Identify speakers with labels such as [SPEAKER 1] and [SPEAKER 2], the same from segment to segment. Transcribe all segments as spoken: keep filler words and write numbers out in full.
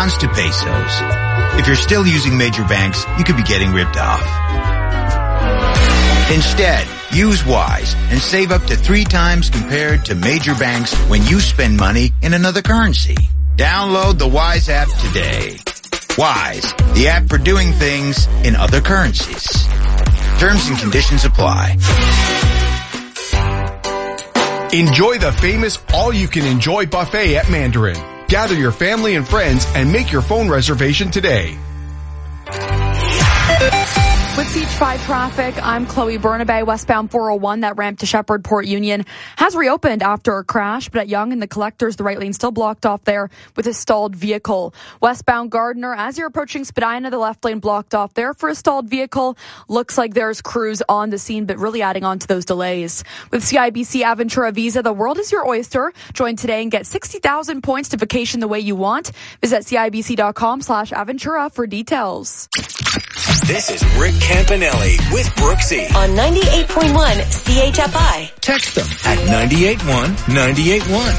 [SPEAKER 1] pounds to pesos. If you're still using major banks, you could be getting ripped off. Instead, use Wise and save up to three times compared to major banks when you spend money in another currency. Download the Wise app today. Wise, the app for doing things in other currencies. Terms and conditions apply.
[SPEAKER 2] Enjoy the famous all-you-can-enjoy buffet at Mandarin. Gather your family and friends and make your phone reservation today.
[SPEAKER 3] With C H five traffic, I'm Chloe Burnaby. Westbound four oh one, that ramp to Shepherd Port Union has reopened after a crash, but at Yonge and the Collectors, the right lane still blocked off there with a stalled vehicle. Westbound Gardiner, as you're approaching Spadina, the left lane blocked off there for a stalled vehicle. Looks like there's crews on the scene, but really adding on to those delays. With C I B C Aventura Visa, the world is your oyster. Join today and get sixty thousand points to vacation the way you want. Visit cibc.com slash Aventura for details.
[SPEAKER 4] This is Rick Campanelli with Brooksy
[SPEAKER 5] on ninety-eight point one C H F I.
[SPEAKER 4] Text them at nine eight one nine eight one.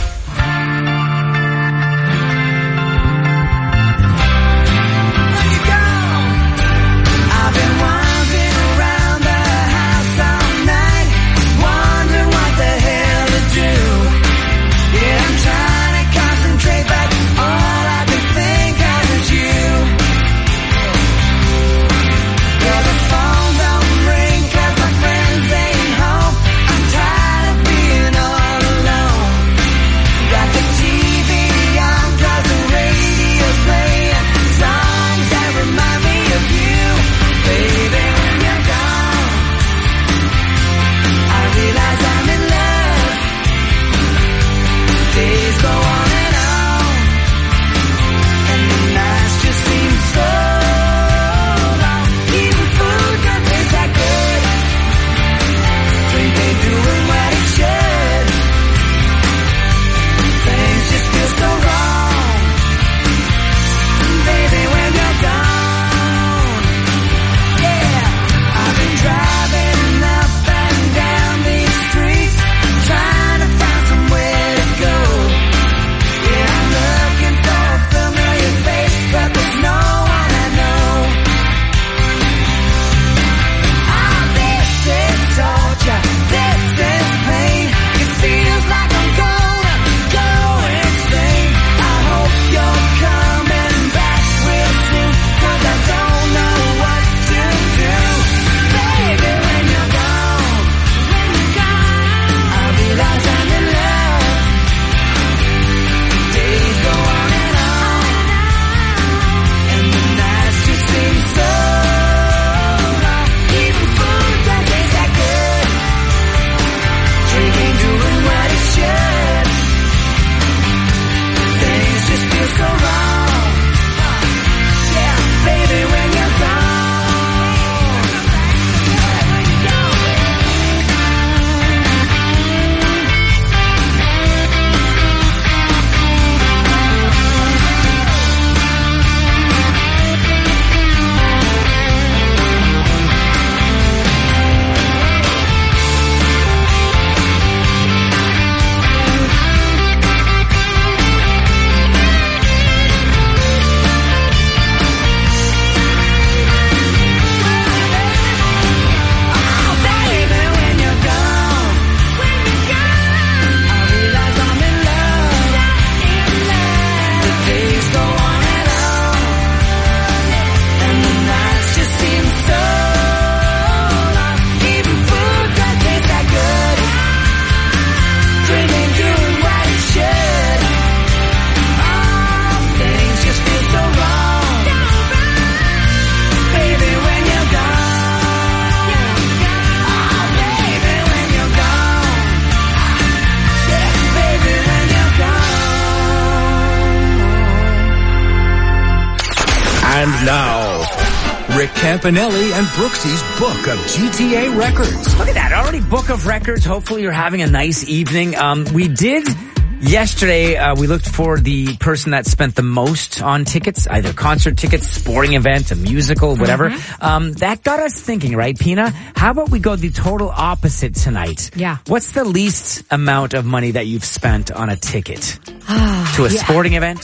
[SPEAKER 4] And now, Rick Campanelli and Brooksy's Book of G T A Records.
[SPEAKER 6] Look at that. Already Book of Records. Hopefully you're having a nice evening. Um, we did... Yesterday, uh, we looked for the person that spent the most on tickets, either concert tickets, sporting event, a musical, whatever. Mm-hmm. Um, that got us thinking, right, Pina? How about we go the total opposite tonight?
[SPEAKER 3] Yeah.
[SPEAKER 6] What's the least amount of money that you've spent on a ticket? to a
[SPEAKER 3] yeah.
[SPEAKER 6] sporting event?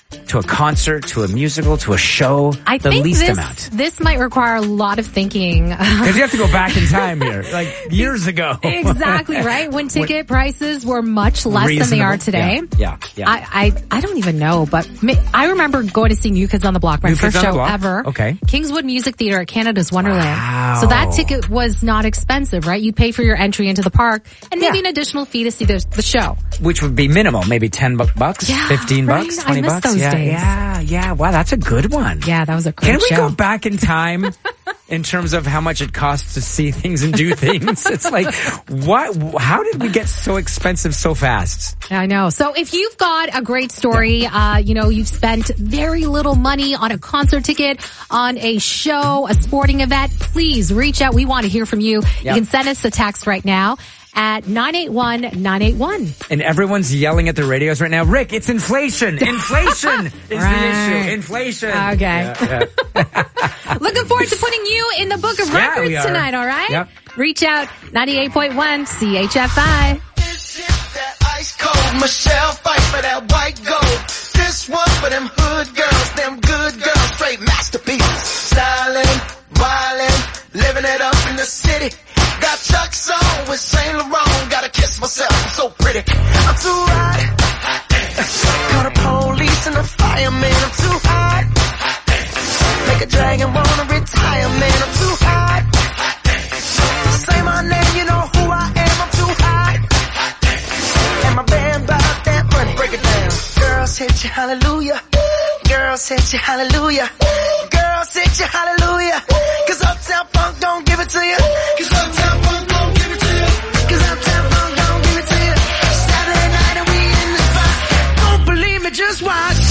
[SPEAKER 6] to a concert, to a musical, to a show?
[SPEAKER 7] I
[SPEAKER 6] the
[SPEAKER 7] think
[SPEAKER 6] least
[SPEAKER 7] this,
[SPEAKER 6] amount.
[SPEAKER 7] This might require a lot of thinking.
[SPEAKER 6] Because you have to go back in time here, like years ago.
[SPEAKER 7] Exactly, right? When ticket when, prices were much less
[SPEAKER 6] reasonable.
[SPEAKER 7] than they are today.
[SPEAKER 6] Yeah, yeah. yeah.
[SPEAKER 7] I, I, I don't even know, but I remember going to see New Kids on the Block, my
[SPEAKER 6] New
[SPEAKER 7] first show ever.
[SPEAKER 6] Okay.
[SPEAKER 7] Kingswood Music Theater at Canada's Wonderland.
[SPEAKER 6] Wow.
[SPEAKER 7] So that ticket was not expensive, right? You pay for your entry into the park and maybe yeah. an additional fee to see the, the show.
[SPEAKER 6] Which would be minimal, maybe ten bucks,
[SPEAKER 7] yeah,
[SPEAKER 6] fifteen
[SPEAKER 7] right?
[SPEAKER 6] bucks, twenty
[SPEAKER 7] I miss
[SPEAKER 6] bucks.
[SPEAKER 7] Those
[SPEAKER 6] yeah,
[SPEAKER 7] days.
[SPEAKER 6] yeah, yeah. Wow, that's a good one.
[SPEAKER 7] Yeah, that was a great
[SPEAKER 6] Can we
[SPEAKER 7] show.
[SPEAKER 6] go back in time in terms of how much it costs to see things and do things? It's like, what? How did we get so expensive so fast?
[SPEAKER 7] I know. So if you've got a great story, uh, you know, you've spent very little money on a concert ticket, on a show, a sporting event, please reach out. We want to hear from you. Yep. You can send us a text right now at nine eight one nine eight one.
[SPEAKER 6] And everyone's yelling at the radios right now. Rick, it's inflation. Inflation is
[SPEAKER 7] right.
[SPEAKER 6] the issue. Inflation.
[SPEAKER 7] Okay.
[SPEAKER 6] Yeah, yeah.
[SPEAKER 7] Looking forward to putting you in the book of
[SPEAKER 6] yeah,
[SPEAKER 7] records tonight, all right?
[SPEAKER 6] Yep.
[SPEAKER 7] Reach out, ninety-eight point one C H F I.
[SPEAKER 8] This is that ice cold Michelle fight for that white gold. This one for them hood girls, them good girls, straight masterpieces. Styling, wildin', living it up in the city. Got Chuck's on with Saint Laurent. Gotta kiss myself, I'm so pretty. I'm too hot. Call the police and the fireman. I'm too hot. Make a dragon wanna retire, man. I'm too hot. Say my name, you know who I am. I'm too hot. And my band bought that money. Break it down. Girls hit you, hallelujah. Girls hit you, hallelujah. Girls hit you, hallelujah. Cause Uptown Funk don't give it to you. Cause Uptown Funk don't give it to you. Cause Uptown Funk don't give it to you. Saturday night and we in the spot. Don't believe me, just watch.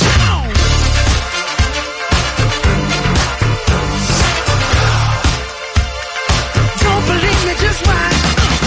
[SPEAKER 8] Don't believe me, just watch.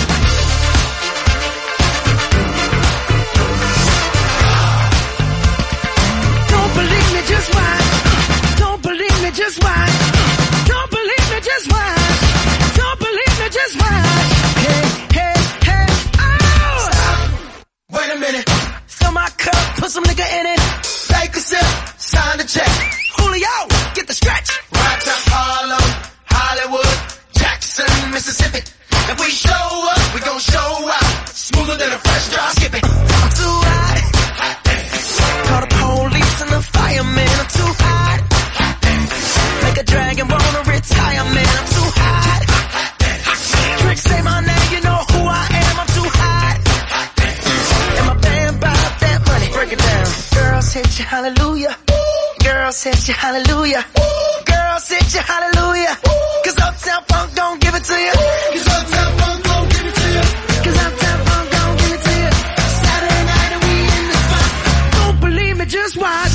[SPEAKER 8] Don't believe me, just watch. Don't believe me, just watch. Don't believe me, just watch. Don't believe me, just watch. Hey, hey, hey, oh! Stop. Wait a minute. Fill my cup, put some nigga in it. Take a sip, sign the check. Julio, get the stretch. Right to Harlem, Hollywood, Jackson, Mississippi. If we show up, we gon' show out. Smoother than a fresh drop. Skip it. I'm too hot. Call the police and the fireman. I'm too hot. Make a dragon wanna retire, man. I'm too hot. Trick, say my name, you know who I am. I'm too hot. And my band bought that money. Break it down. Girls hit you, hallelujah. Girls hit you, hallelujah. Girls hit you, hallelujah. Cause Uptown Funk don't give it to you. Cause Uptown Funk don't give it to you. Cause Uptown Funk don't give it to you. Saturday night and we in the spot. Don't believe me, just watch.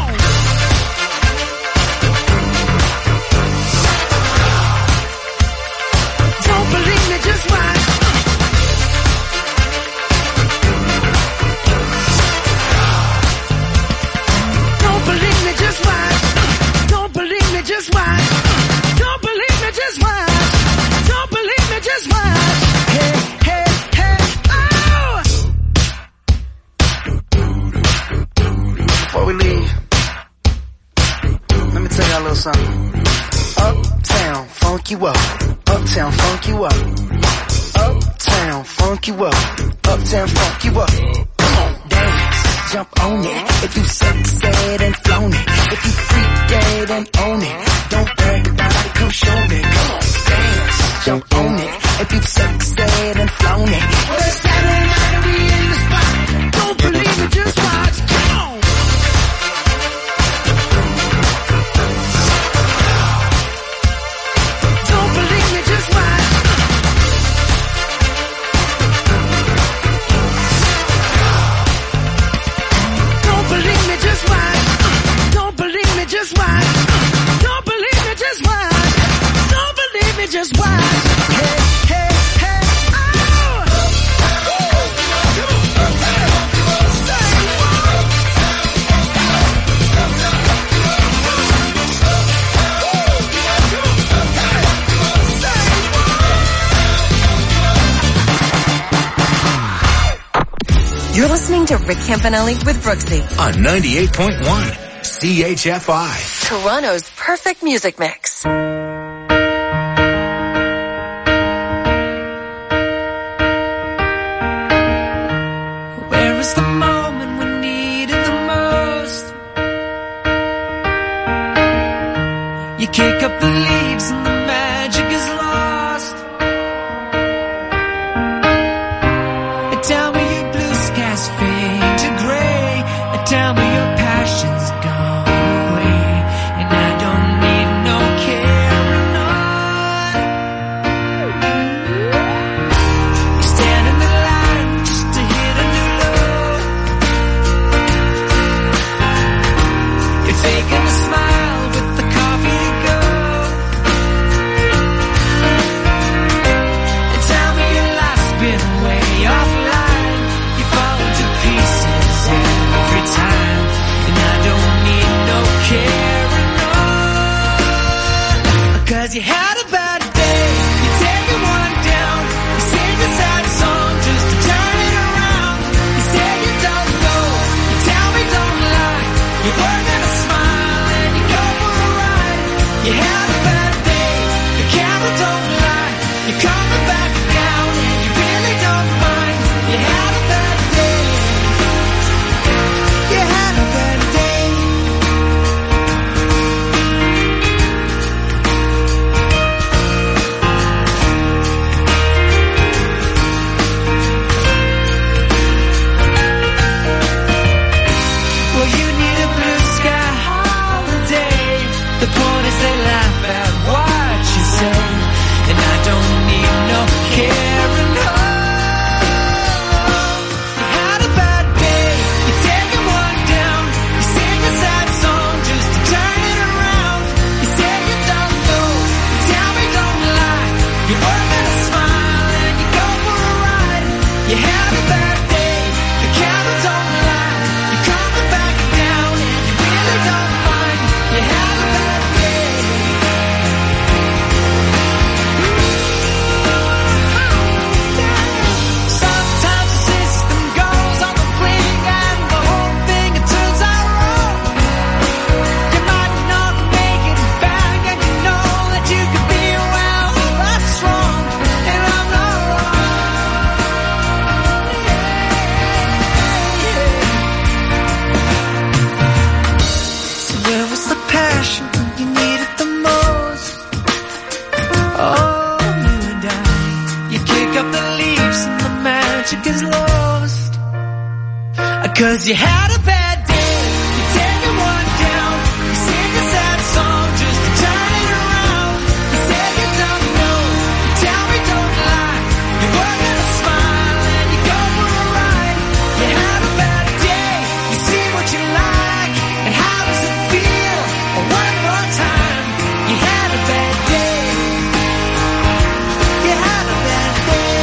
[SPEAKER 8] Don't believe me, just watch. Don't believe me, just watch. Don't believe me, just watch. Don't believe me, just watch. Don't believe me, just watch. Hey, hey, hey, oh! Before we leave, let me tell y'all a little something. Uptown, funk you up. Uptown, funk you up. Uptown, funk you up. Uptown, funk you up. Come on, dance, jump on it. If you sexed and flown it. If you freak dead and own it. Don't brag about it, come show me. Come on, dance, jump on it. If you sexed and flown it. Well, it's Saturday night and we in the spot. Don't believe it, just watch. Come on. Don't believe me, just watch. Don't believe me, just watch. Don't believe me, just watch. Don't believe me, just watch. Don't believe me, just watch. Hey, hey, hey, oh!
[SPEAKER 5] You're listening to Rick Campanelli with Brooksy
[SPEAKER 4] on ninety-eight point one. C H F I.
[SPEAKER 5] Toronto's perfect music mix.
[SPEAKER 8] Where is the moment we needed the most? You kick up the leaves and the magic is lost. Tell me your blue skies fade to gray. Tell me your passion's gone away. And I don't need no carrying on. You stand in the line just to hit a new low. You're faking a smile with the coffee to go. And tell me your life's been way offline. You fall to pieces every time. And I don't need no carrying on. Cause you had a bad day. You take it one down. You sing a sad song just to turn it around. You say you don't know. You tell me don't lie. You work at a smile and you go for a ride. You had a bad day. The camera don't lie. You're coming back down and you really don't mind. You had a bad day. You had a bad day. Well, you need a blue sky holiday. The point is they laugh at what you say. And I don't need no carrying on. You had a bad day. You take it one down. You sing a sad song just to turn it around. You say you don't know. You tell me don't lie. You work at a smile and you go for a ride. You had a bad day. The camera don't lie. You're coming back down and you really don't mind. You had a bad day. Sometimes the system goes on the blink and the whole thing it turns out wrong. You might not make it back and you know that you could be well, that's wrong. And I'm not wrong. So where was the passion when you needed the most? Oh, you and I. You kick up the leaves and the magic is lost. Cause you had a bad day. You take it one down. You sing a sad song just to turn it around. You say you don't know. You tell me don't lie. You work at a smile and you go for a ride. You had a bad day. You see what you like. And how does it feel? One more time. You had a bad day. You had a bad day.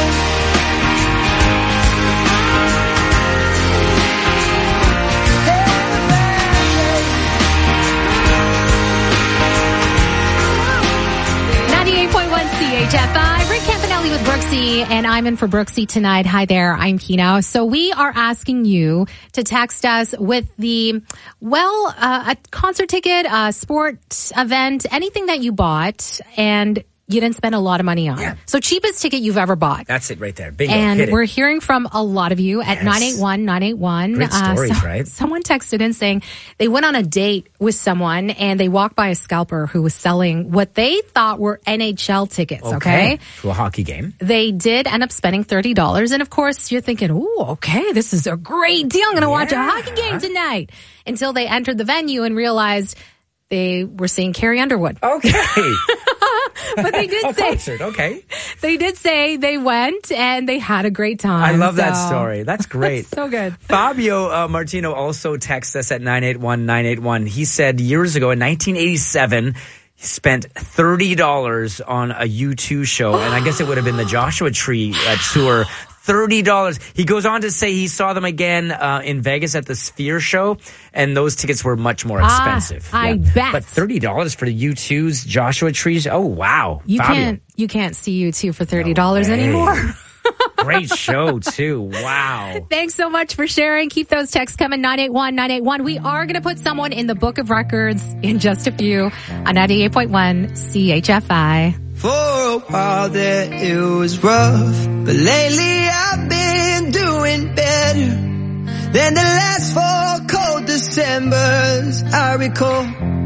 [SPEAKER 7] ninety-eight point one C H F I. Rick Campanelli with Brooksy, and I'm in for Brooksy tonight. Hi there, I'm Kino. So we are asking you to text us with the, well, uh, a concert ticket, a sport event, anything that you bought and you didn't spend a lot of money on.
[SPEAKER 6] Yeah.
[SPEAKER 7] So cheapest ticket you've ever bought.
[SPEAKER 6] That's it right there. Bingo.
[SPEAKER 7] And
[SPEAKER 6] Hit it.
[SPEAKER 7] we're hearing from a lot of you at
[SPEAKER 6] Yes.
[SPEAKER 7] nine eight one nine eight one.
[SPEAKER 6] Great stories,
[SPEAKER 7] so-
[SPEAKER 6] right?
[SPEAKER 7] Someone texted in saying they went on a date with someone and they walked by a scalper who was selling what they thought were N H L tickets, okay?
[SPEAKER 6] To a hockey game.
[SPEAKER 7] They did end up spending thirty dollars. And of course, you're thinking, oh, okay, this is a great deal. I'm going to watch a
[SPEAKER 6] Yeah.
[SPEAKER 7] hockey game tonight. Until they entered the venue and realized they were seeing Carrie Underwood.
[SPEAKER 6] Okay.
[SPEAKER 7] But they did
[SPEAKER 6] a
[SPEAKER 7] say
[SPEAKER 6] concert. Okay.
[SPEAKER 7] they did say they went and they had a great time.
[SPEAKER 6] I love that
[SPEAKER 7] So-
[SPEAKER 6] story. That's great.
[SPEAKER 7] So good.
[SPEAKER 6] Fabio uh, Martino also texted us at nine eight one nine eight one. He said years ago in nineteen eighty-seven, he spent thirty dollars on a U two show, and I guess it would have been the Joshua Tree uh, tour. thirty dollars. He goes on to say he saw them again uh, in Vegas at the Sphere show, and those tickets were much more expensive.
[SPEAKER 7] Ah, I bet.
[SPEAKER 6] But thirty dollars for the U two's Joshua Trees? Oh, wow.
[SPEAKER 7] You
[SPEAKER 6] Fabio.
[SPEAKER 7] can't you can't see U two for thirty dollars
[SPEAKER 6] No way.
[SPEAKER 7] anymore.
[SPEAKER 6] No great show, too. Wow.
[SPEAKER 7] Thanks so much for sharing. Keep those texts coming, nine eight one, nine eight one. We are going to put someone in the book of records in just a few on ninety-eight point one C H F I.
[SPEAKER 8] For a while there it was rough, but lately I've been doing better than the last four cold Decembers I recall.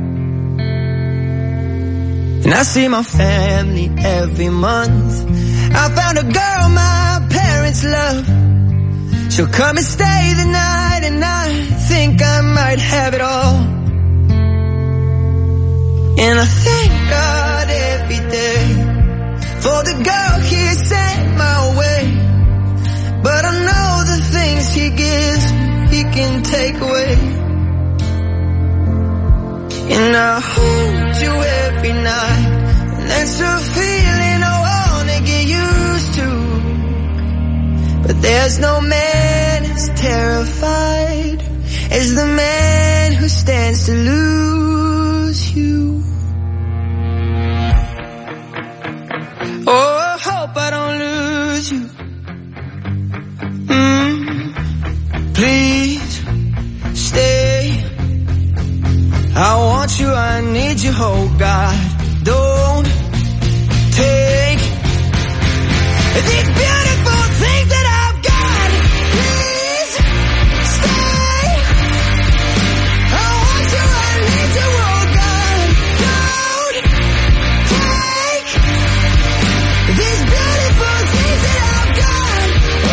[SPEAKER 8] And I see my family every month. I found a girl my parents love. She'll come and stay the night, and I think I might have it all. And I thank God every day for the girl he sent my way. But I know the things he gives, he can take away. And I hold you every night, and that's a feeling I wanna get used to. But there's no man as terrified as the man who stands to lose you. Oh, I hope I don't lose you. Mm, please stay. I want you, I need you, oh God. Don't take these beautiful things that I've got. Please stay. I want you, I need you, oh God. Don't take these beautiful things that I've got.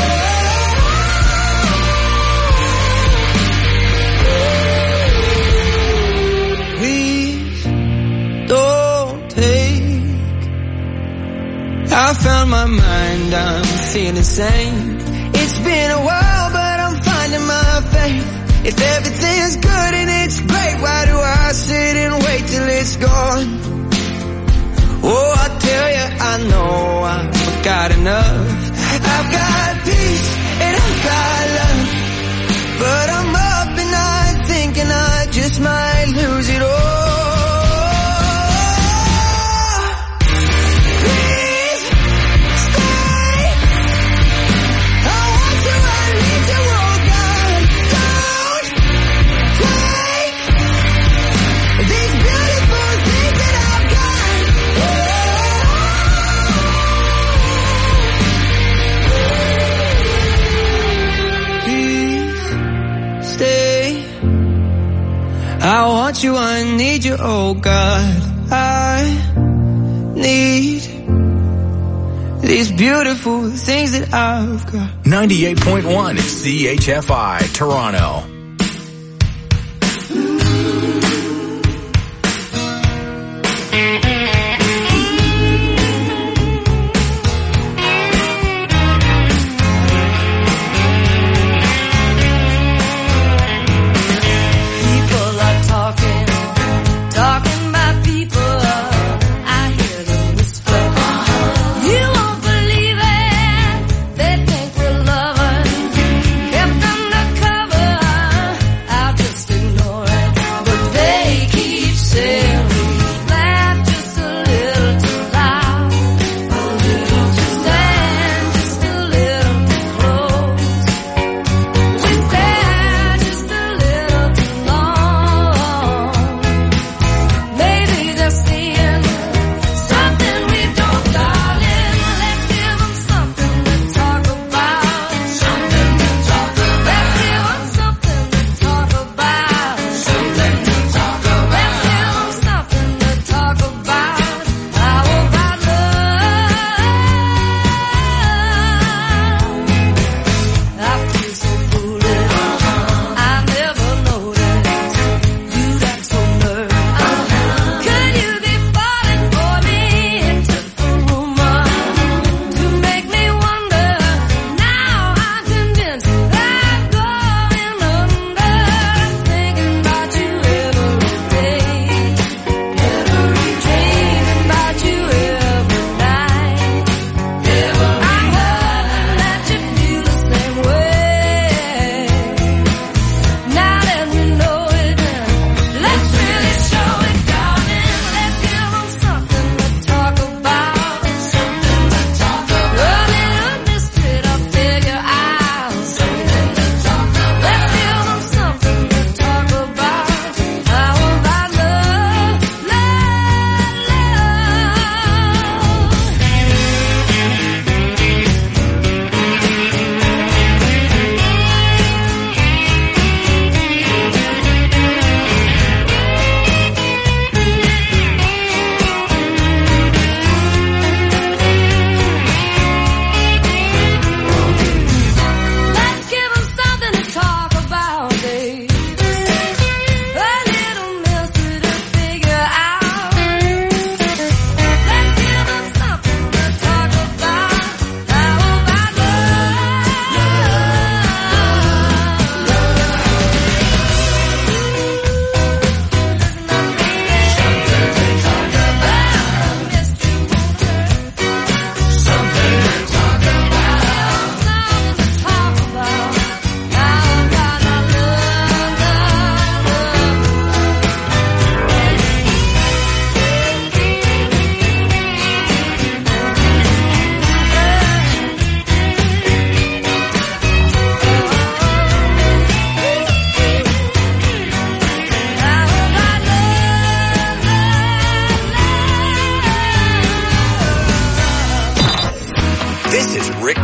[SPEAKER 8] Oh. Please don't take. I found my mind, I'm feeling sane. It's been a while, but I'm finding my faith. If everything's good and it's great, why do I sit and wait till it's gone? Oh, I tell you, I know I've got enough. I've got peace and I've got love, but I'm up and I'm thinking I just might lose it all. Please stay. I want you, I need you, oh God. Don't take these beautiful things that I've got. Please stay. I want you, I need you, oh God. I need these beautiful things that I've got.
[SPEAKER 4] ninety-eight point one C H F I, Toronto.
[SPEAKER 8] People are talking, talking about people. I hear them whisper. You won't believe it. They think we're lovers, kept undercover.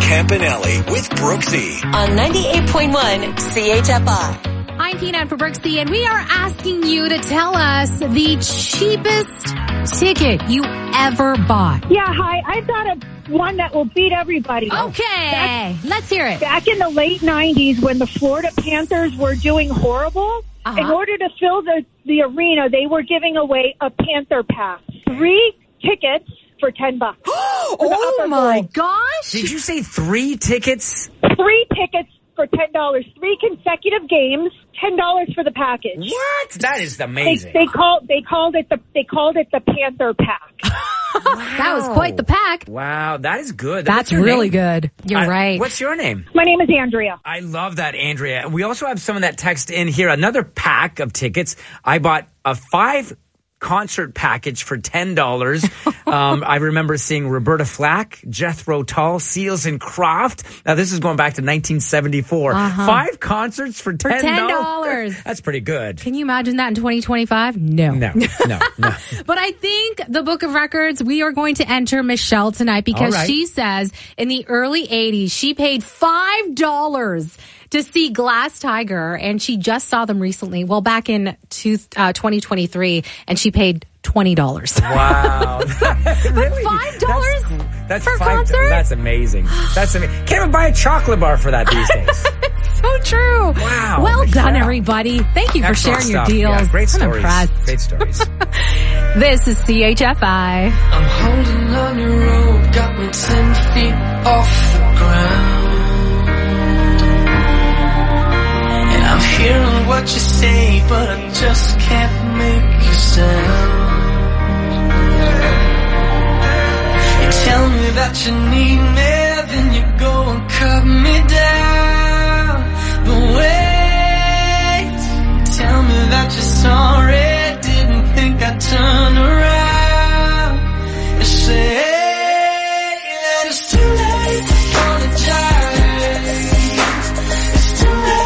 [SPEAKER 4] Campanelli with Brooksy.
[SPEAKER 5] On ninety-eight point one C H F I.
[SPEAKER 7] I'm Peanut for Brooksy, and we are asking you to tell us the cheapest ticket you ever bought.
[SPEAKER 9] Yeah, hi. I've got a one that will beat everybody.
[SPEAKER 7] Okay, back, let's hear it.
[SPEAKER 9] Back in the late nineties, when the Florida Panthers were doing horrible, uh-huh. in order to fill the, the arena, they were giving away a Panther pass. Three tickets for ten bucks.
[SPEAKER 7] Oh my goal. gosh.
[SPEAKER 6] Did you say three tickets?
[SPEAKER 9] Three tickets for ten dollars. Three consecutive games, ten dollars for the package.
[SPEAKER 6] What? That is amazing.
[SPEAKER 9] They, they called they called it the they called it the Panther pack.
[SPEAKER 7] Wow. That was quite the pack.
[SPEAKER 6] Wow, that is good.
[SPEAKER 7] That's really name? good. You're
[SPEAKER 6] I,
[SPEAKER 7] right.
[SPEAKER 6] What's your name?
[SPEAKER 9] My name is Andrea.
[SPEAKER 6] I love that, Andrea. We also have someone that texted in here another pack of tickets. I bought a five concert package for ten dollars. um, I remember seeing Roberta Flack, Jethro Tull, Seals and Croft. Now, this is going back to nineteen seventy-four. Uh-huh. Five concerts for ten dollars.
[SPEAKER 7] For ten dollars.
[SPEAKER 6] That's pretty good.
[SPEAKER 7] Can you imagine that in twenty twenty-five? No.
[SPEAKER 6] No, no, no.
[SPEAKER 7] But I think the Book of Records, we are going to enter Michelle tonight because right. she says in the early eighties, she paid five dollars to see Glass Tiger, and she just saw them recently. Well, back in two, uh, twenty twenty-three, and she paid twenty dollars.
[SPEAKER 6] Wow.
[SPEAKER 7] Really? five dollars
[SPEAKER 6] that's, that's
[SPEAKER 7] for
[SPEAKER 6] five,
[SPEAKER 7] concert?
[SPEAKER 6] That's amazing. That's amazing. Can't even buy a chocolate bar for that these days.
[SPEAKER 7] So true.
[SPEAKER 6] Wow.
[SPEAKER 7] Well done, everybody. Thank you for
[SPEAKER 6] Excellent
[SPEAKER 7] sharing
[SPEAKER 6] stuff.
[SPEAKER 7] your deals.
[SPEAKER 6] Yeah, great stories.
[SPEAKER 7] I'm impressed.
[SPEAKER 6] Great stories.
[SPEAKER 7] This is C H F I.
[SPEAKER 8] I'm holding on your rope, got me ten feet off the ground. I'm hearing what you say, but I just can't make a sound. You tell me that you need me, then you go and cut me down. But wait, tell me that you're sorry, didn't think I'd turn around and say that it's too late to apologize. It's too late.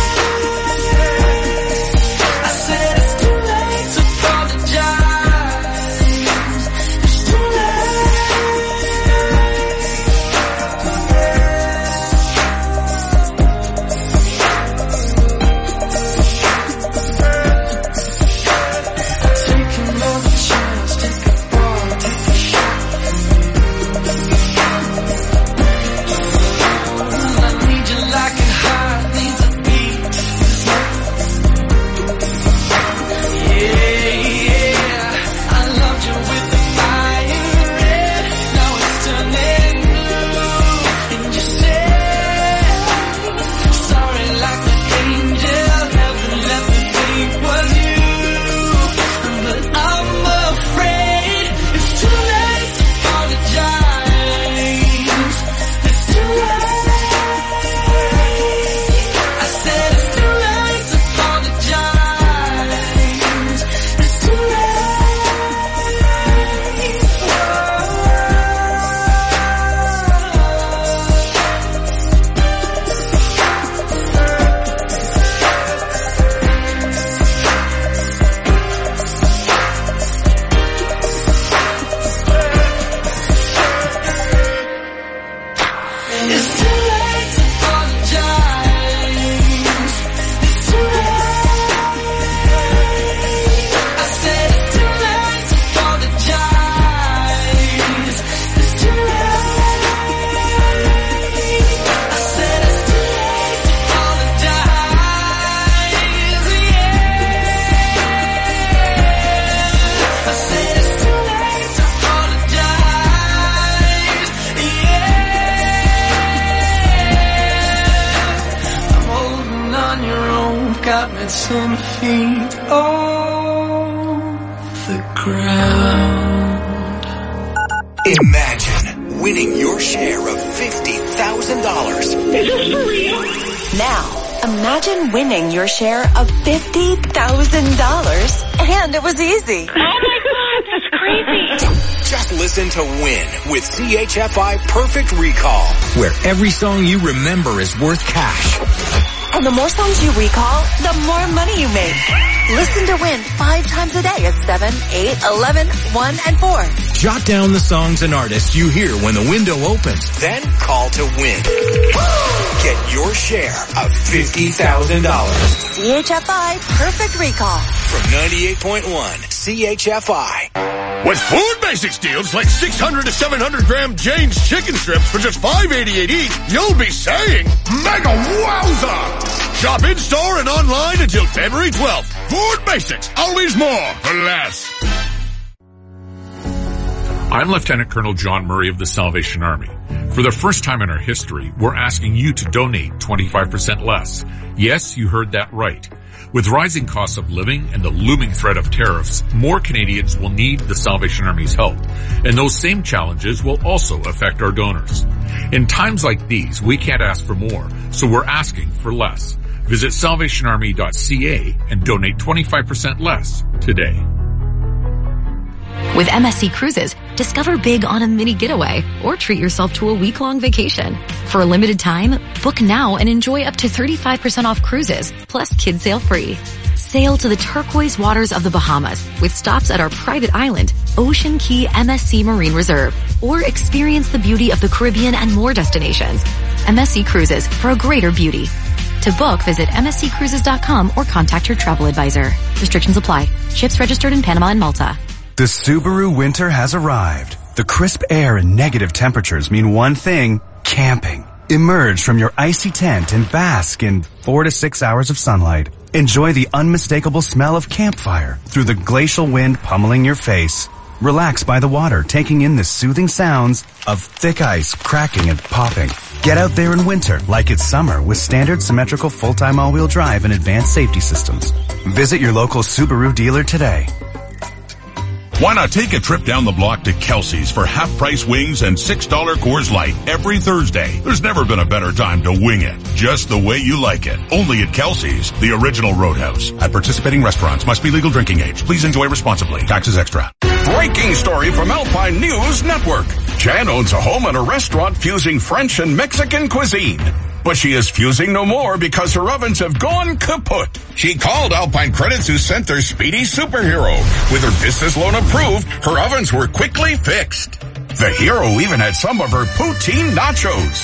[SPEAKER 8] got me ten feet off the ground.
[SPEAKER 4] Imagine winning your share of fifty thousand dollars.
[SPEAKER 9] Is this for real?
[SPEAKER 5] Now, imagine winning your share of fifty thousand dollars, and it was easy.
[SPEAKER 9] Oh my God, that's crazy.
[SPEAKER 4] Just listen to Win with C H F I Perfect Recall, where every song you remember is worth cash.
[SPEAKER 5] And the more songs you recall, the more money you make. Listen to win five times a day at seven, eight, eleven, one, and four.
[SPEAKER 4] Jot down the songs and artists you hear when the window opens. Then call to win. Get your share of fifty thousand dollars.
[SPEAKER 5] C H F I Perfect Recall.
[SPEAKER 4] From ninety-eight point one C H F I.
[SPEAKER 10] With Food Basics deals like six hundred to seven hundred gram Jane's chicken strips for just five eighty-eight each, you'll be saying, Mega Wowza! Shop in-store and online until February twelfth. Food Basics, always more for less.
[SPEAKER 11] I'm Lieutenant Colonel John Murray of the Salvation Army. For the first time in our history, we're asking you to donate twenty-five percent less. Yes, you heard that right. With rising costs of living and the looming threat of tariffs, more Canadians will need the Salvation Army's help. And those same challenges will also affect our donors. In times like these, we can't ask for more, so we're asking for less. Visit salvation army dot c a and donate twenty-five percent less today.
[SPEAKER 12] With M S C Cruises, discover big on a mini getaway or treat yourself to a week-long vacation. For a limited time, book now and enjoy up to thirty-five percent off cruises, plus kids sail free. Sail to the turquoise waters of the Bahamas with stops at our private island, Ocean Key M S C Marine Reserve, or experience the beauty of the Caribbean and more destinations. M S C Cruises, for a greater beauty. To book, visit m s c cruises dot com or contact your travel advisor. Restrictions apply. Ships registered in Panama and Malta.
[SPEAKER 13] The Subaru winter has arrived. The crisp air and negative temperatures mean one thing, camping. Emerge from your icy tent and bask in four to six hours of sunlight. Enjoy the unmistakable smell of campfire through the glacial wind pummeling your face. Relax by the water, taking in the soothing sounds of thick ice cracking and popping. Get out there in winter like it's summer with standard symmetrical full-time all-wheel drive and advanced safety systems. Visit your local Subaru dealer today.
[SPEAKER 14] Why not take a trip down the block to Kelsey's for half-price wings and six dollar Coors Light every Thursday? There's never been a better time to wing it, just the way you like it. Only at Kelsey's, the original Roadhouse. At participating restaurants, must be legal drinking age. Please enjoy responsibly. Taxes extra.
[SPEAKER 15] Breaking story from Alpine News Network. Jan owns a home and a restaurant fusing French and Mexican cuisine. But she is fusing no more because her ovens have gone kaput. She called Alpine Credits, who sent their speedy superhero. With her business loan approved, her ovens were quickly fixed. The hero even had some of her poutine nachos.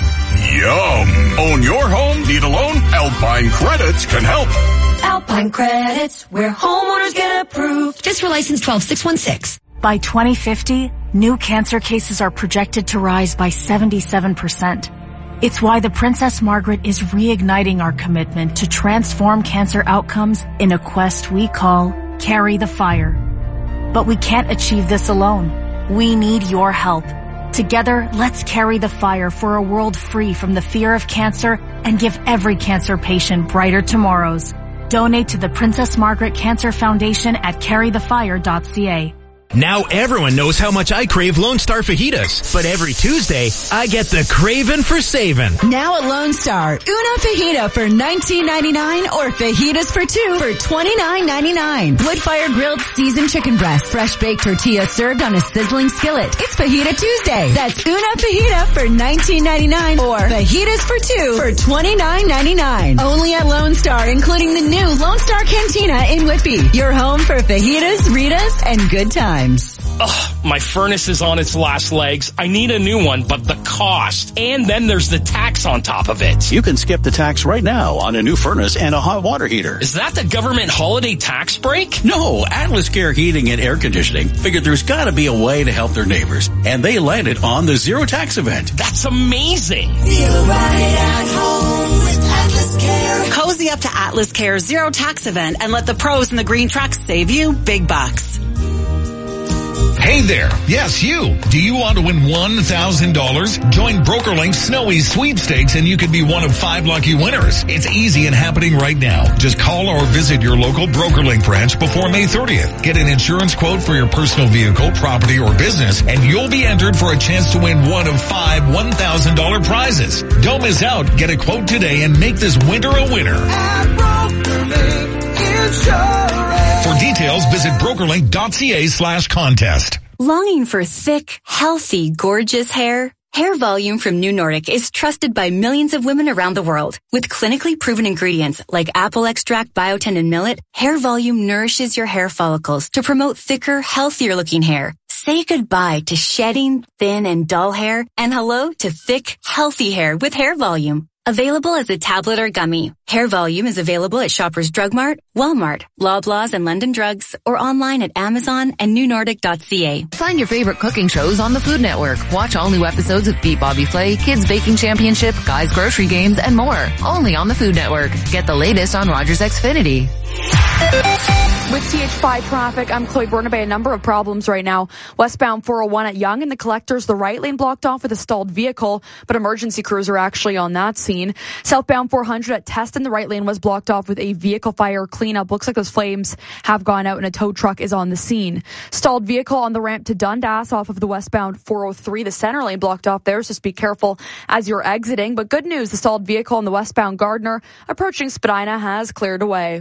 [SPEAKER 15] Yum! Own your home? Need a loan? Alpine Credits can help.
[SPEAKER 16] Alpine Credits, where homeowners get approved. Just for license twelve six one six.
[SPEAKER 17] By twenty fifty, new cancer cases are projected to rise by seventy-seven percent. It's why the Princess Margaret is reigniting our commitment to transform cancer outcomes in a quest we call Carry the Fire. But we can't achieve this alone. We need your help. Together, let's carry the fire for a world free from the fear of cancer and give every cancer patient brighter tomorrows. Donate to the Princess Margaret Cancer Foundation at carry the fire dot c a.
[SPEAKER 18] Now everyone knows how much I crave Lone Star fajitas, but every Tuesday, I get the craving for saving.
[SPEAKER 19] Now at Lone Star, una fajita for nineteen ninety-nine or fajitas for two for twenty-nine ninety-nine. Wood-fire grilled seasoned chicken breast, fresh baked tortilla served on a sizzling skillet. It's Fajita Tuesday. That's una fajita for nineteen ninety-nine or fajitas for two for twenty-nine ninety-nine. Only at Lone Star, including the new Lone Star Cantina in Whitby. Your home for fajitas, Ritas, and good times.
[SPEAKER 20] Ugh, my furnace is on its last legs. I need a new one, but the cost. And then there's the tax on top of it.
[SPEAKER 21] You can skip the tax right now on a new furnace and a hot water heater.
[SPEAKER 20] Is that the government holiday tax break?
[SPEAKER 21] No, Atlas Care Heating and Air Conditioning figured there's gotta be a way to help their neighbors. And they landed on the zero tax event.
[SPEAKER 20] That's amazing.
[SPEAKER 22] Feel right at home with Atlas Care. Cozy up to Atlas Care's zero tax event and let the pros in the green trucks save you big bucks.
[SPEAKER 23] Hey there. Yes, you. Do you want to win one thousand dollars? Join BrokerLink's Snowy Sweepstakes and you could be one of five lucky winners. It's easy and happening right now. Just call or visit your local BrokerLink branch before May thirtieth. Get an insurance quote for your personal vehicle, property, or business, and you'll be entered for a chance to win one of five one thousand dollars prizes. Don't miss out. Get a quote today and make this winter a winner.
[SPEAKER 8] At BrokerLink Insurance.
[SPEAKER 23] For details, visit brokerlink dot c a slash contest.
[SPEAKER 24] Longing for thick, healthy, gorgeous hair?
[SPEAKER 1] Hair Volume from New Nordic is trusted by millions of women around the world. With clinically proven ingredients like apple extract, biotin, and millet, Hair Volume nourishes your hair follicles to promote thicker, healthier looking hair. Say goodbye to shedding, thin, and dull hair, and hello to thick, healthy hair with Hair Volume. Available as a tablet or gummy. Hair Volume is available at Shoppers Drug Mart, Walmart, Loblaws, and London Drugs, or online at Amazon and new nordic dot c a.
[SPEAKER 2] Find your favorite cooking shows on the Food Network. Watch all new episodes of Beat Bobby Flay, Kids Baking Championship, Guys Grocery Games, and more. Only on the Food Network. Get the latest on Rogers Xfinity.
[SPEAKER 3] With T H five traffic, I'm Chloe Burnaby. A number of problems right now. Westbound four oh one at Yonge and the Collectors, the right lane blocked off with a stalled vehicle, but emergency crews are actually on that scene. Southbound four hundred at Teston, the right lane was blocked off with a vehicle fire cleanup. Looks like those flames have gone out and a tow truck is on the scene. Stalled vehicle on the ramp to Dundas off of the westbound four oh three, the center lane blocked off there, so just be careful as you're exiting. But good news, the stalled vehicle on the westbound Gardner approaching Spadina has cleared away.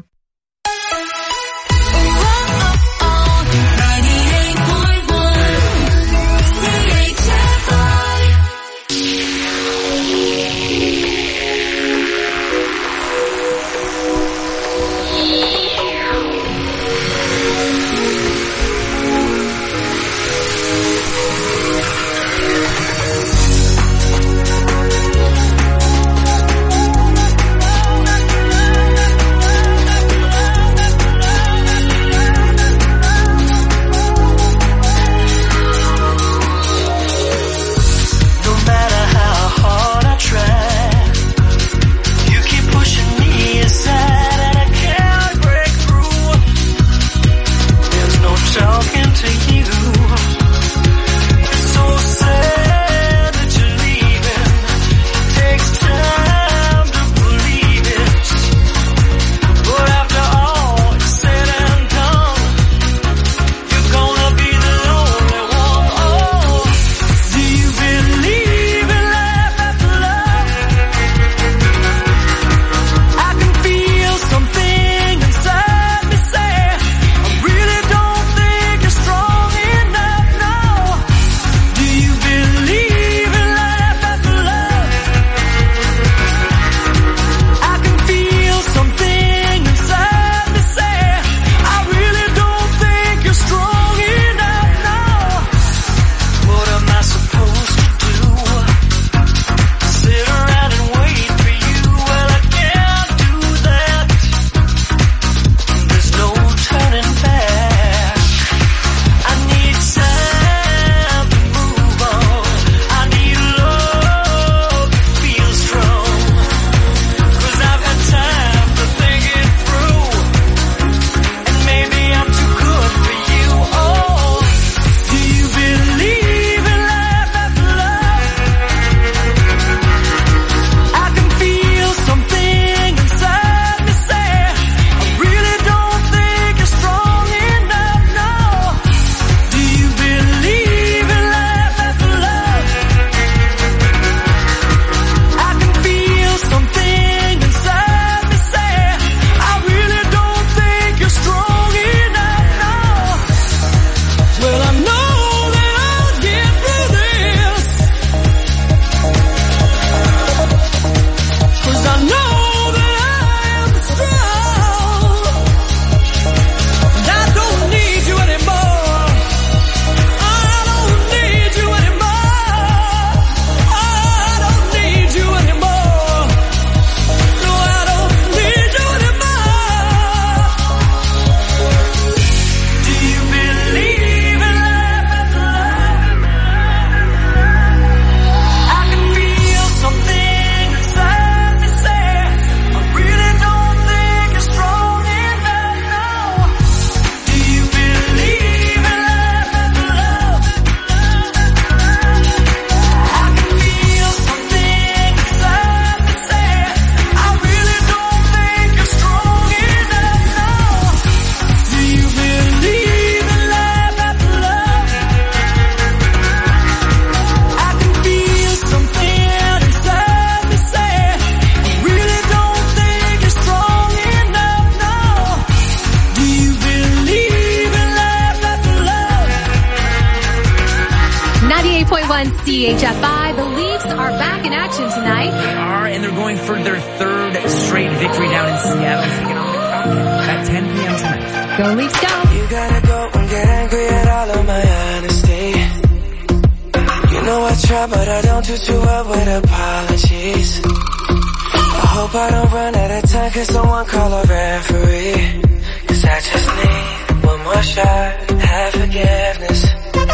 [SPEAKER 6] ninety-eight point one C H F I. The Leafs are back in action tonight.
[SPEAKER 7] They are, and they're going for their third straight victory down in Seattle, taking on the Falcons at ten p.m. tonight.
[SPEAKER 6] Go Leafs, go.
[SPEAKER 9] You gotta go and get angry at all of my honesty. You know I try, but I don't do too well with apologies. I hope I don't run out of time, cause someone call a referee. Cause I just need one more shot, have forgiveness.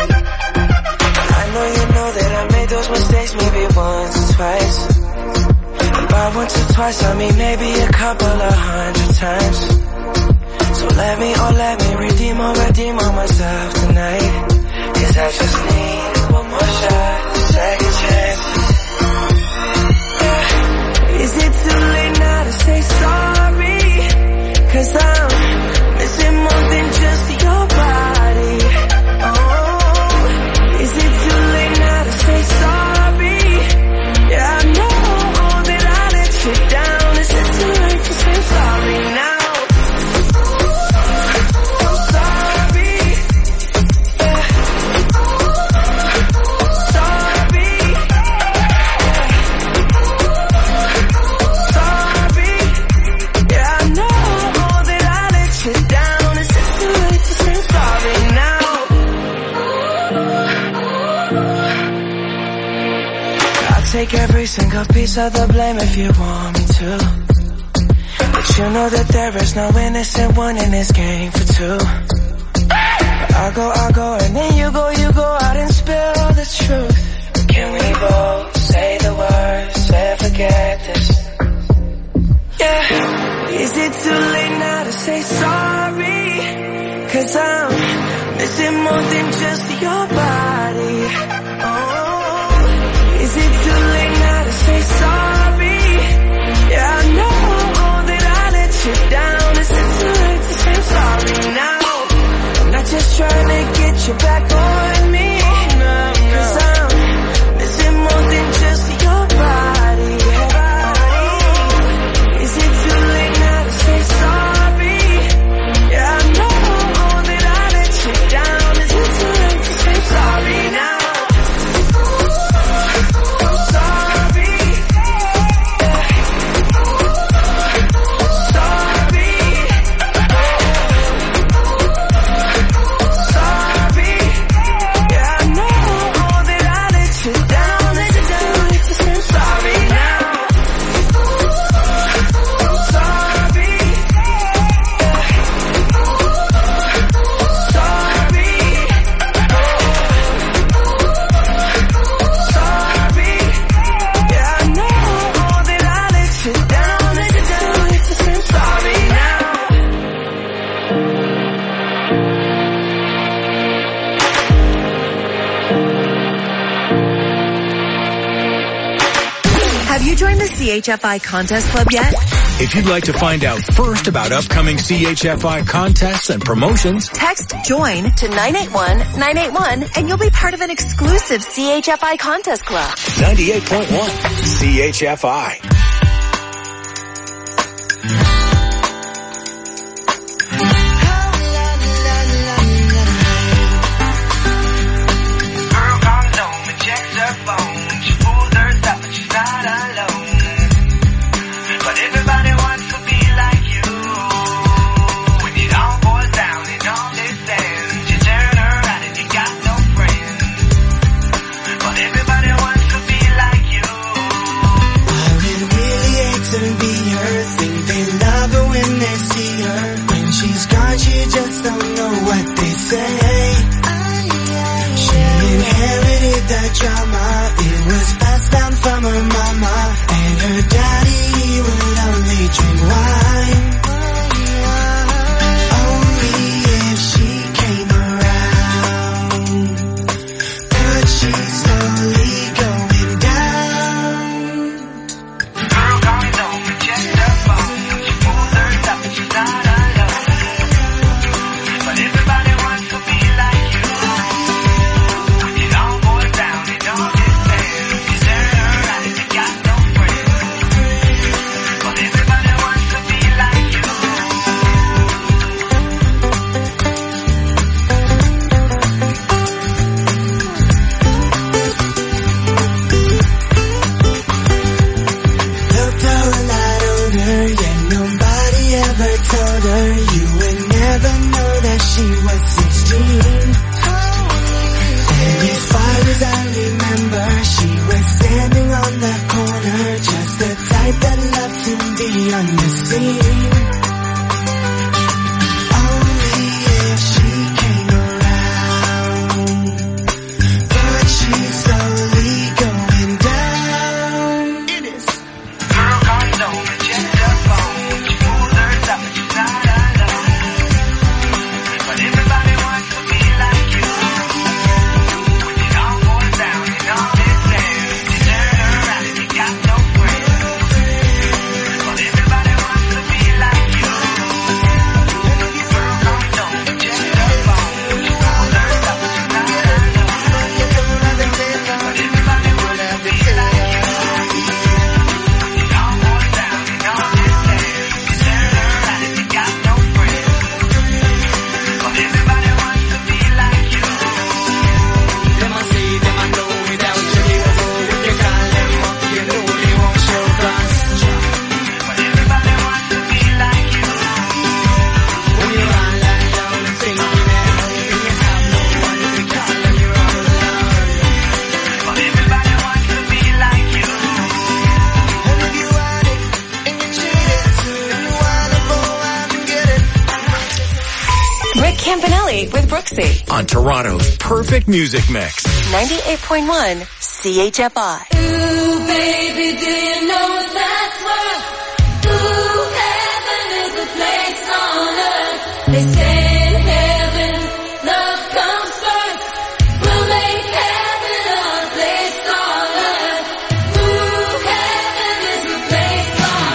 [SPEAKER 9] I know you know that I made those mistakes maybe once or twice. And by once or twice I mean maybe a couple of hundred times. So let me, oh let me redeem or redeem on myself tonight. Cause I just need one more shot, second chances. Yeah. Is it too late now to say sorry? Cause I'm missing more than just your body. Oh, is it too late now to say sorry? Yeah, I know that I let you down. Is it too late to say sorry now? I'm sorry. Yeah. Sorry. Sorry. Yeah, I know that I let you down. Is it too late to say sorry now? I'll take every single piece of the blame if you want me to. But you know that there is no innocent one in this game for two. I go, I go, and then you go, you go out and spill the truth. Can we both say the words and forget this? Yeah. Is it too late now to say sorry? Cause I'm missing more than just your body. Oh, is it too late now to say sorry? Yeah, I know that I let you down. Is it too late to say sorry now? I'm not just trying to get you back on me. Cause I'm missing more than just your body. Is it too late now to say sorry? Yeah, I know that I let you down. Is it too late to say sorry now? I'm sorry. Yeah. Sorry. Sorry. Yeah, I know that I let you down. Is it too late to say sorry now? I'm sorry. Yeah. Sorry. Sorry. Yeah, I know that I let you down. Is it too late to say sorry now?
[SPEAKER 5] Have you joined the C H F I Contest Club yet?
[SPEAKER 4] If you'd like to find out first about upcoming C H F I contests and promotions,
[SPEAKER 5] Text JOIN to nine eight one nine eight one and you'll be part of an exclusive C H F I Contest Club.
[SPEAKER 4] ninety-eight point one C H F I.
[SPEAKER 9] Girl comes home and checks her phone. She pulls her stuff and she's not alone. But everybody wants to be like you. When it all boils down and all is ends, you turn around and you got no friends. But everybody wants to be like you. I would really hate to be her. Think they love her when they see her. When she's gone, she just don't know what they say. She inherited that drama. It was passed down from her mama. And her daddy, he would only drink wine. Only if she came around. But she's slowly going down. Girl comes home and checks her phone. She pulls her stuff and she's not alone. But everybody wants to be like you. When it all boils down and all is fair, you turn around and you got no friends. But everybody wants to be
[SPEAKER 5] Kate with Brooksy.
[SPEAKER 4] On Toronto's perfect music mix.
[SPEAKER 5] ninety-eight point one C H F I.
[SPEAKER 8] Ooh, baby, do you know that's what? Ooh, heaven is a place on earth. They say in heaven, love comes first. We'll make heaven a place on earth. Ooh, heaven is a place on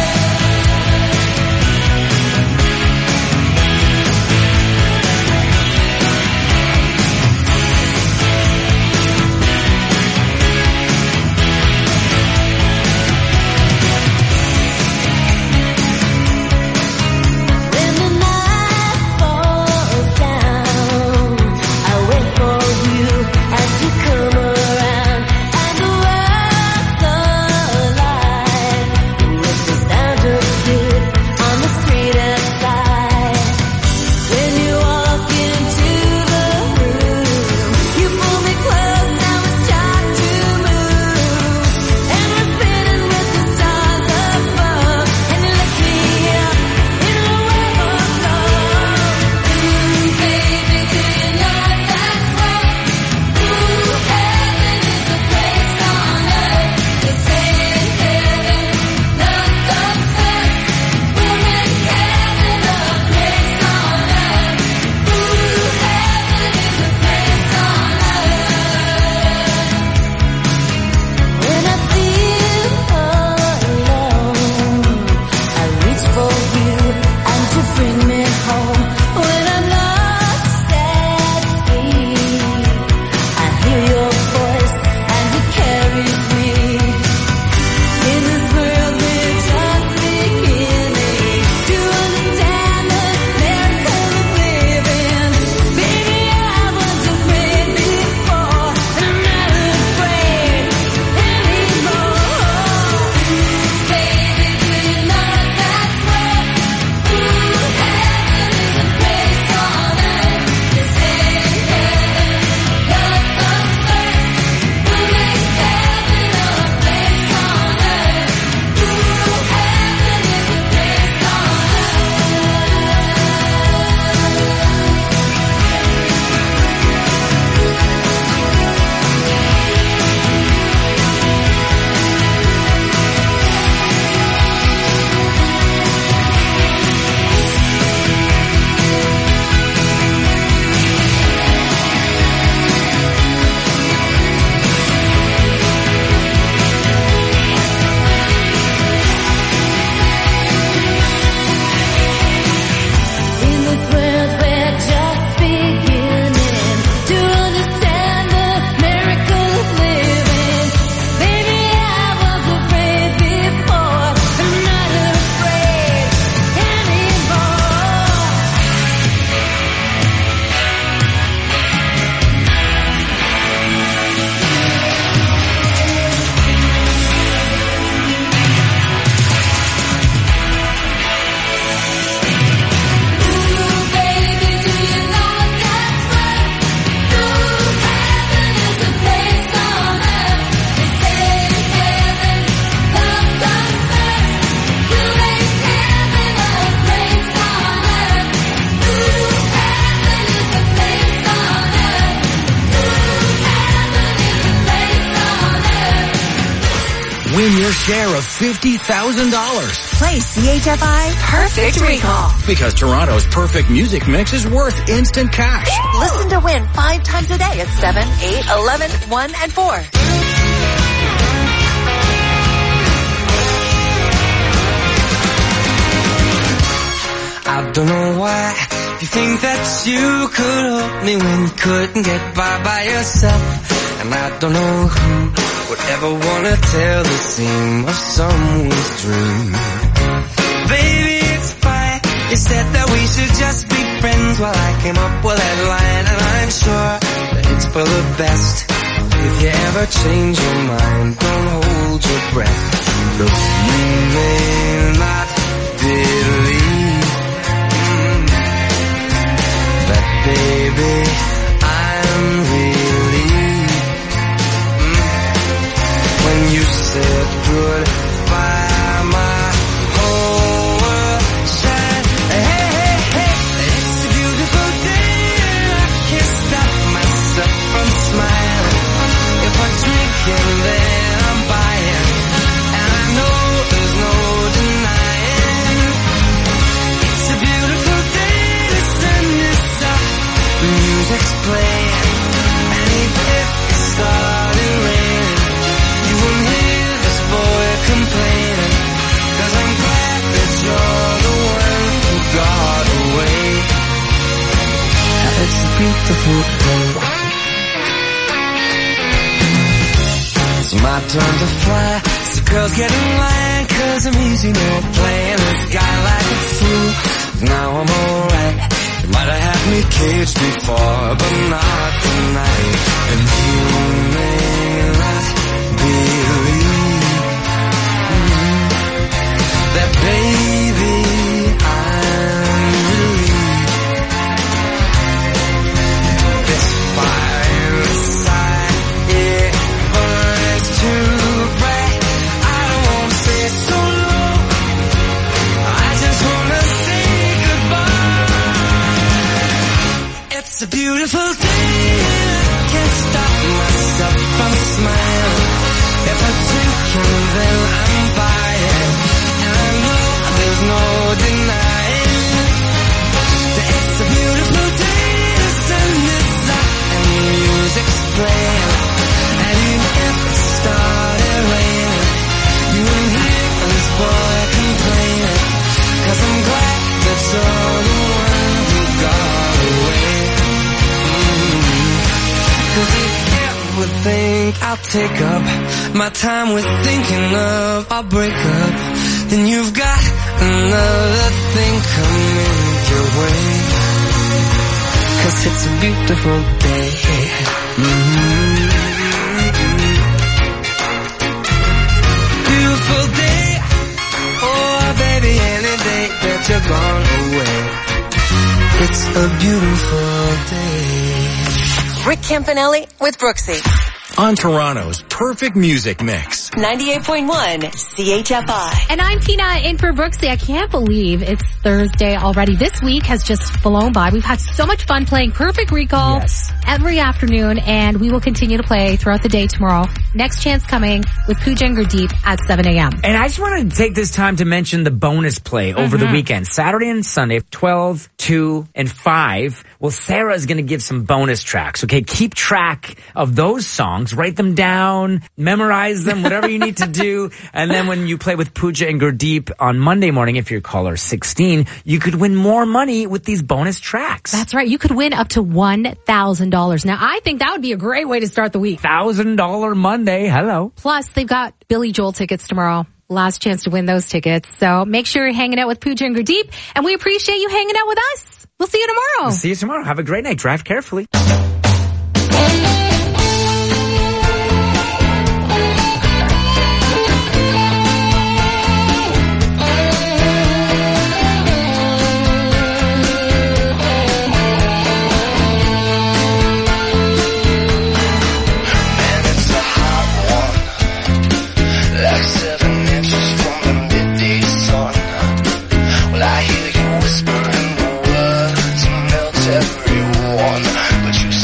[SPEAKER 4] Win your share of fifty thousand dollars.
[SPEAKER 5] Play C H F I Perfect Recall.
[SPEAKER 4] Because Toronto's perfect music mix is worth instant cash.
[SPEAKER 5] Listen to win five times a day at seven, eight, eleven, one, and four.
[SPEAKER 8] I don't know why you think that you could help me when you couldn't get by by yourself. And I don't know who would ever wanna tell the seam of someone's dream. Baby, it's fine. You said that we should just be friends while I came up with that line. And I'm sure that it's for the best. If you ever change your mind, don't hold your breath. Look, you may not believe mm, that, baby, I'm relieved mm, when you said goodbye. My whole world shined. Hey, hey, hey, it's a beautiful day beautiful day. It's my turn to fly, so girls get in line, cause I'm easy, no playing this guy like a fool. Now I'm alright. You might have had me caged before, but not tonight. And you may not believe that, baby, I'm relieved. This fire inside, it burns too bright. I don't want to stay so long, I just want to say goodbye. It's a beautiful day, I can't stop myself from smiling. If I drink and then I'm buying, and I know there's no denying that it's a beautiful day. The sun is up and the music's playing, and even if it started raining, you wouldn't hear this boy complaining, cause I'm glad that you're the one who got away. Mm-hmm. Cause if you would think I'll take up my time with thinking of our breakup, then you've got another thing coming your way. Cause it's a beautiful day. Mm-hmm. Beautiful day. Oh baby, any day that you're gone away, it's a beautiful day.
[SPEAKER 5] Rick Campanelli with Brooksy.
[SPEAKER 4] On Toronto's perfect music mix.
[SPEAKER 5] ninety-eight point one C H F I.
[SPEAKER 6] And I'm Tina in for Brooksy. I can't believe it's Thursday already. This week has just flown by. We've had so much fun playing Perfect Recall yes. every afternoon, and we will continue to play throughout the day tomorrow. Next chance coming with Pooja and Gurdeep at seven a.m.
[SPEAKER 7] And I just want to take this time to mention the bonus play over mm-hmm. the weekend. Saturday and Sunday, twelve, two, and five. Well, Sarah is going to give some bonus tracks. Okay, keep track of those songs. Write them down, memorize them, whatever you need to do. And then when you play with Pooja and Gurdeep on Monday morning, if you're caller sixteen, you could win more money with these bonus tracks.
[SPEAKER 6] That's right. You could win up to one thousand dollars. Now, I think that would be a great way to start the week.
[SPEAKER 7] one thousand dollars Monday. Hello.
[SPEAKER 6] Plus, they've got Billy Joel tickets tomorrow. Last chance to win those tickets. So make sure you're hanging out with Pooja and Gurdeep. And we appreciate you hanging out with us. We'll see you tomorrow.
[SPEAKER 7] We'll see you tomorrow. Have a great night. Drive carefully.
[SPEAKER 9] Whispering the words to melt everyone, but you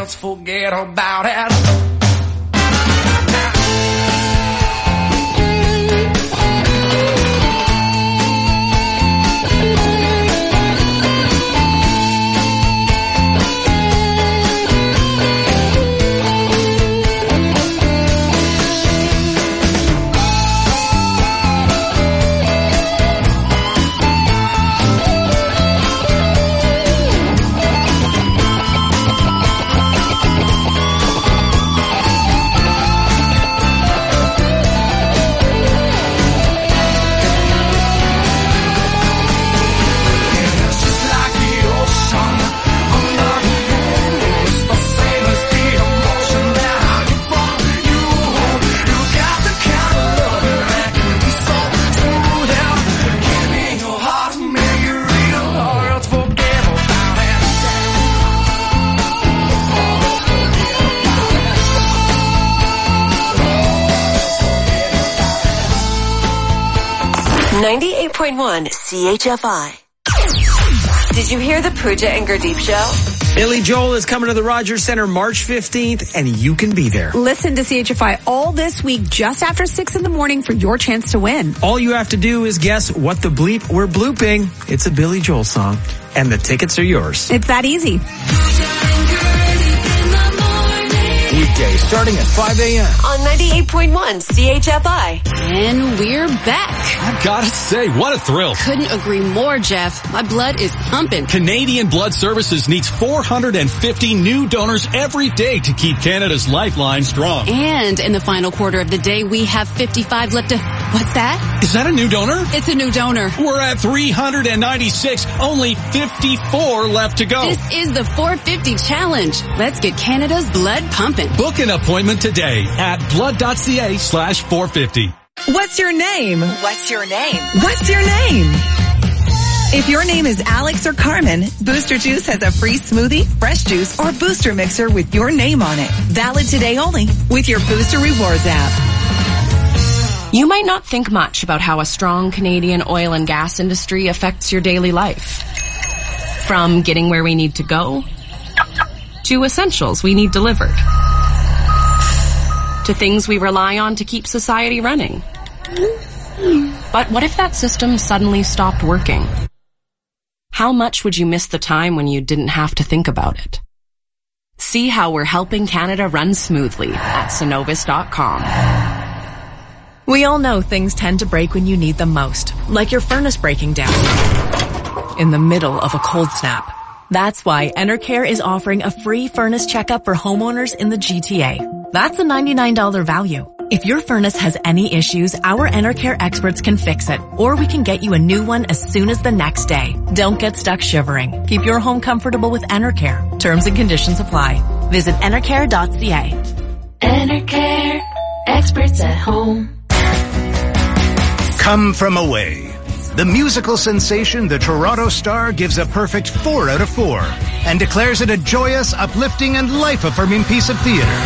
[SPEAKER 8] let's forget about it.
[SPEAKER 5] ninety-eight point one C H F I. Did you hear the Pooja and Gurdeep show?
[SPEAKER 10] Billy Joel is coming to the Rogers Center March fifteenth, and you can be there.
[SPEAKER 11] Listen to C H F I all this week just after six in the morning for your chance to win.
[SPEAKER 10] All you have to do is guess what the bleep we're blooping. It's a Billy Joel song, and the tickets are yours.
[SPEAKER 11] It's that easy.
[SPEAKER 4] Weekdays starting at five a.m.
[SPEAKER 5] on ninety-eight point one C H F I.
[SPEAKER 12] And we're back.
[SPEAKER 24] I've got to say, what a thrill.
[SPEAKER 12] Couldn't agree more, Jeff. My blood is pumping.
[SPEAKER 24] Canadian Blood Services needs four hundred fifty new donors every day to keep Canada's lifeline strong.
[SPEAKER 12] And in the final quarter of the day, we have fifty-five left to... What's that?
[SPEAKER 24] Is that a new donor?
[SPEAKER 12] It's a new donor.
[SPEAKER 24] We're at three hundred ninety-six, only fifty-four left to go.
[SPEAKER 12] This is the four fifty challenge. Let's get Canada's blood pumping.
[SPEAKER 24] Book an appointment today at blood.ca slash 450.
[SPEAKER 25] What's your name?
[SPEAKER 5] What's your name?
[SPEAKER 25] What's your name? If your name is Alex or Carmen, Booster Juice has a free smoothie, fresh juice, or booster mixer with your name on it. Valid today only with your Booster Rewards app.
[SPEAKER 26] You might not think much about how a strong Canadian oil and gas industry affects your daily life. From getting where we need to go, to essentials we need delivered, to things we rely on to keep society running. But what if that system suddenly stopped working? How much would you miss the time when you didn't have to think about it? See how we're helping Canada run smoothly at Cenovus dot com.
[SPEAKER 27] We all know things tend to break when you need them most, like your furnace breaking down in the middle of a cold snap. That's why Enercare is offering a free furnace checkup for homeowners in the G T A. That's a ninety-nine dollars value. If your furnace has any issues, our Enercare experts can fix it, or we can get you a new one as soon as the next day. Don't get stuck shivering. Keep your home comfortable with Enercare. Terms and conditions apply. Visit enercare dot c a.
[SPEAKER 28] Enercare, experts at home.
[SPEAKER 29] Come From Away. The musical sensation The Toronto Star gives a perfect four out of four and declares it a joyous, uplifting, and life-affirming piece of theater.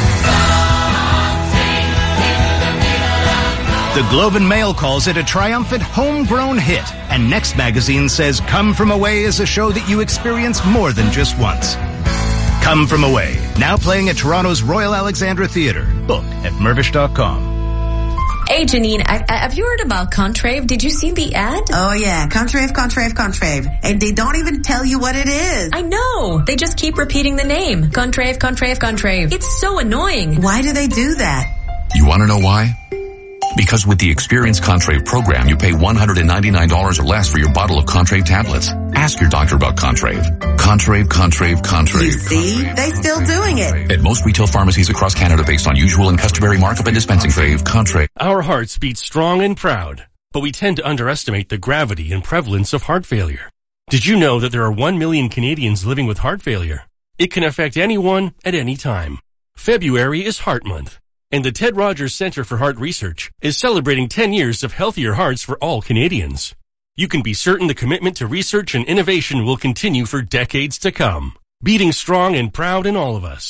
[SPEAKER 29] The Globe and Mail calls it a triumphant homegrown hit, and Next Magazine says Come From Away is a show that you experience more than just once. Come From Away, now playing at Toronto's Royal Alexandra Theatre. Book at mervish dot com.
[SPEAKER 30] Hey, Janine, I, I, have you heard about Contrave? Did you see the ad?
[SPEAKER 31] Oh, yeah. Contrave, Contrave, Contrave. And they don't even tell you what it is.
[SPEAKER 30] I know. They just keep repeating the name. Contrave, Contrave, Contrave. It's so annoying.
[SPEAKER 31] Why do they do that?
[SPEAKER 32] You want to know why? Because with the Experience Contrave program, you pay one hundred ninety-nine dollars or less for your bottle of Contrave tablets. Ask your doctor about Contrave. Contrave, Contrave, Contrave.
[SPEAKER 31] You see? They still doing it.
[SPEAKER 32] At most retail pharmacies across Canada based on usual and customary markup and dispensing fee. Contrave.
[SPEAKER 20] Our hearts beat strong and proud, but we tend to underestimate the gravity and prevalence of heart failure. Did you know that there are one million Canadians living with heart failure? It can affect anyone at any time. February is Heart Month, and the Ted Rogers Centre for Heart Research is celebrating ten years of healthier hearts for all Canadians. You can be certain the commitment to research and innovation will continue for decades to come, beating strong and proud in all of us.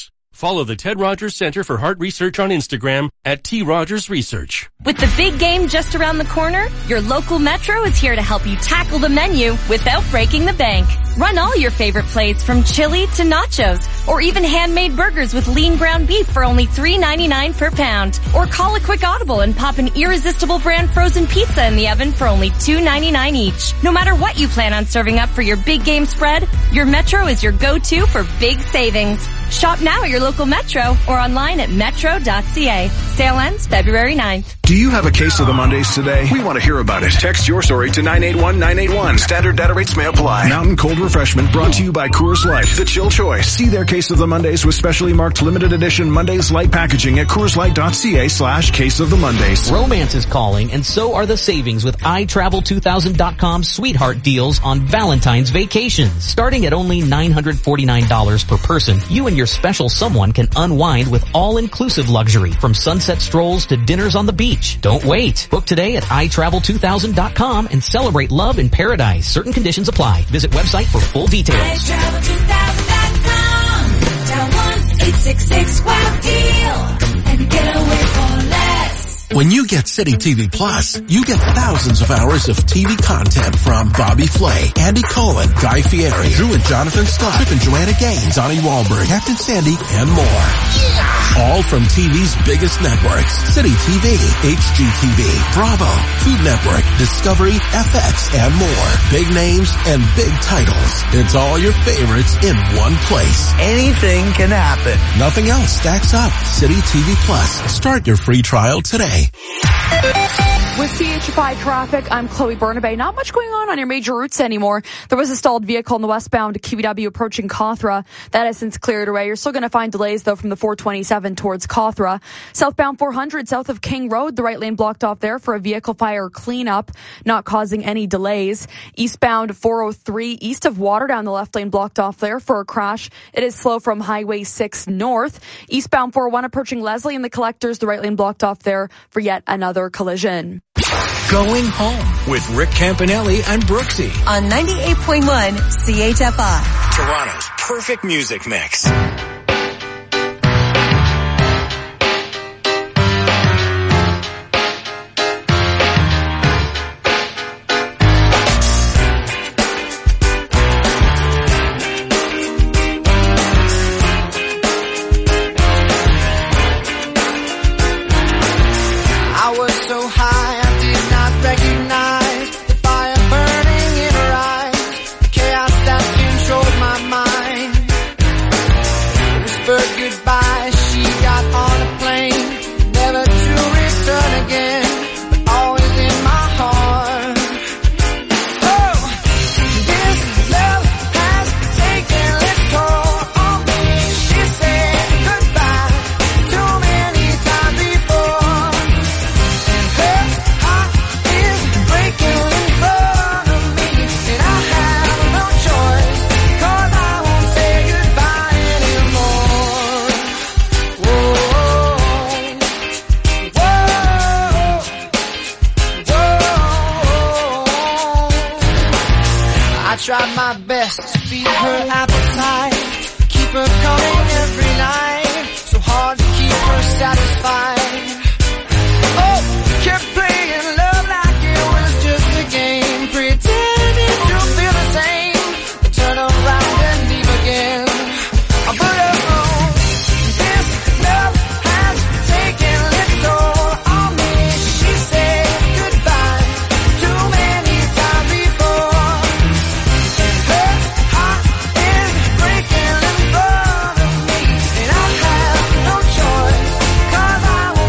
[SPEAKER 20] Follow the Ted Rogers Center for Heart Research on Instagram at T Rogers Research.
[SPEAKER 1] With the big game just around the corner, your local Metro is here to help you tackle the menu without breaking the bank. Run all your favorite plates from chili to nachos, or even handmade burgers with lean ground beef for only three ninety-nine per pound. Or call a quick audible and pop an irresistible brand frozen pizza in the oven for only two ninety-nine each. No matter what you plan on serving up for your big game spread, your Metro is your go-to for big savings. Shop now at your local Metro or online at metro dot c a. Sale ends February ninth.
[SPEAKER 2] Do you have a case of the Mondays today? We want to hear about it. Text your story to nine eight one nine eight one. Standard data rates may apply. Mountain Cold Refreshment brought to you by Coors Light. The chill choice. See their case of the Mondays with specially marked limited edition Mondays Light packaging at coors light dot c a slash case of the Mondays.
[SPEAKER 13] Romance is calling, and so are the savings with i travel two thousand dot com sweetheart deals on Valentine's vacations. Starting at only nine hundred forty-nine dollars per person, you and your special someone can unwind with all-inclusive luxury, from sunset strolls to dinners on the beach. Don't wait. Book today at i travel two thousand dot com and celebrate love in paradise. Certain conditions apply. Visit website for full details.
[SPEAKER 8] i travel two thousand dot com. Dial one eight six six wow deal and get away for less.
[SPEAKER 14] When you get City T V Plus, you get thousands of hours of T V content from Bobby Flay, Andy Cohen, Guy Fieri, Drew and Jonathan Scott, Chip and Joanna Gaines, Donnie Wahlberg, Captain Sandy, and more. All from T V's biggest networks: City T V, H G T V, Bravo, Food Network, Discovery, F X, and more. Big names and big titles. It's all your favorites in one place.
[SPEAKER 15] Anything can happen.
[SPEAKER 14] Nothing else stacks up. City T V Plus. Start your free trial today.
[SPEAKER 3] With C H five traffic, I'm Chloe Bernabe. Not much going on on your major routes anymore. There was a stalled vehicle in the westbound Q B W approaching Cawthra. That has since cleared away. You're still going to find delays, though, from the four twenty-seven towards Cawthra. Southbound four hundred south of King Road, the right lane blocked off there for a vehicle fire cleanup, not causing any delays. Eastbound four oh three east of Waterdown, the left lane blocked off there for a crash. It is slow from Highway six north. Eastbound four oh one approaching Leslie and the Collectors, the right lane blocked off there for yet another collision.
[SPEAKER 4] Going home with Rick Campanelli and Brooksy
[SPEAKER 25] on ninety-eight point one C H F I.
[SPEAKER 4] Toronto's perfect music mix.
[SPEAKER 8] Tried my best to feed her appetite, keep her coming every night, so hard to keep her satisfied. Oh, kept playing